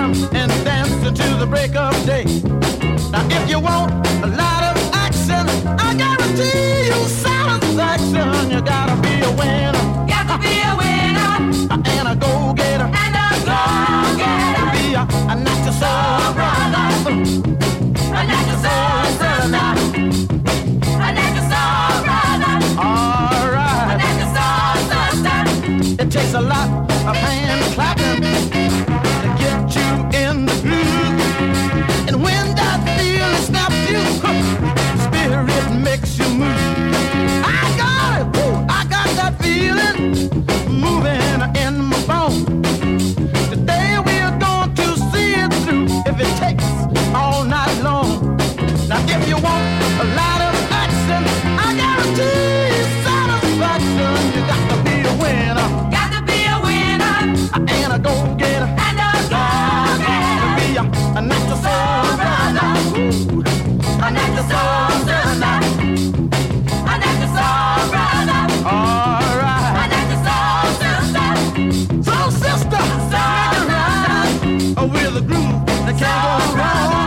'em and dancing to the break of day. Now if you want a lot of action, I guarantee you satisfaction. You gotta be a winner. Got to be a winner. And a go-getter. And a go-getter. Be a natural soul brother. A natural soul sister. A natural soul brother. All right. A natural soul sister. It takes a lot of hand clapping to get you in the groove. And when that feeling snaps you, spirit makes you move. I got it, woo, I got that feeling moving in my bones. Today we're going to see it through if it takes all night long. Now if you want a lot of action, I guarantee satisfaction. You got to be a winner. Got to be a winner. And a go-getter. And a go-getter. Be a natural soul brother. A natural soul sister. A natural soul brother. All right. A natural soul sister. Soul sister. Soul brother. With a groove that can't go wrong.